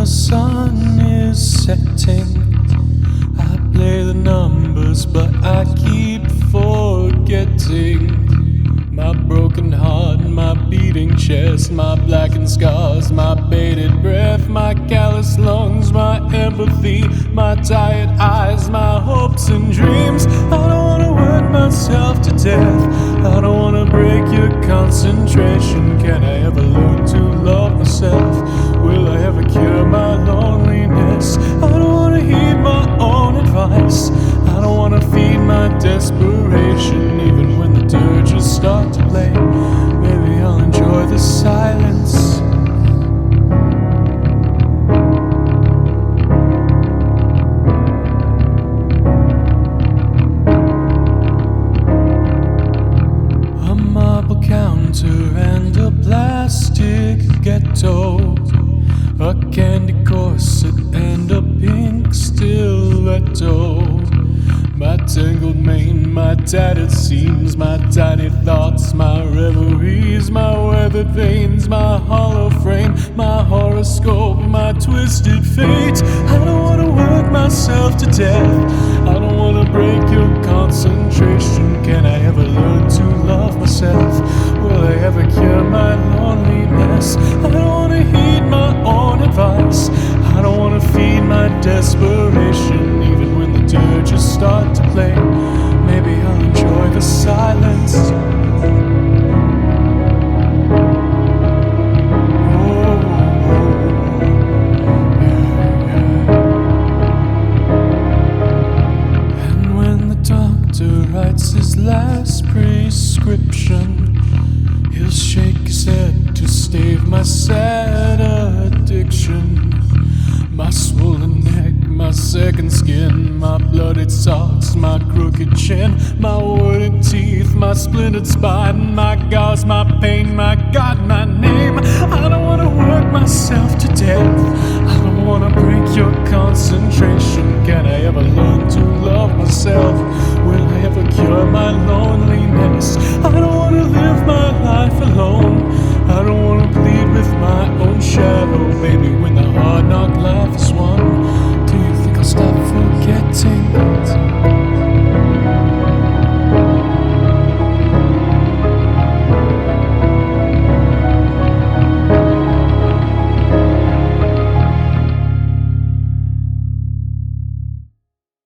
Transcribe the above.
the sun is setting, I play the numbers, but I keep forgetting. My broken heart, my beating chest, my blackened scars, my bated breath, my callous lungs, my empathy, my tired eyes, my hopes and dreams. I don't wanna work myself to death, I don't wanna break your concentration. Can I ever learn to love myself? Will I ever cure my loneliness? I don't wanna heed my own advice, I don't wanna feed my desperation. Even when the dirges start to play, maybe I'll enjoy the silence. A marble counter and a plastic ghetto, a candy corset and a pink stiletto. My tangled mane, my tattered seams, my tiny thoughts, my reveries, my weathered veins, my hollow frame, my horoscope, my twisted fate. I don't wanna work myself to death, I don't wanna break your concentration. Can I ever learn to love myself? Will I ever cure my loneliness? I don't wanna heed my own advice, I don't wanna feed my desperation. Even when the dirges start to play, maybe I'll enjoy the silence. And when the doctor writes his last prescription, he'll shake his head to stave my sad addiction. My swollen neck, my second skin, my blooded socks, my crooked chin, my wooden teeth, my splintered spine, my gauze, my pain, my God, my name. I don't wanna work myself to death, I don't wanna break your concentration. Can I ever learn to love myself? Will I ever cure my loneliness? I don't wanna live my life alone, I don't wanna plead with my own shadow. Baby, when the hard knock life is won, do you think I'll stop forgetting?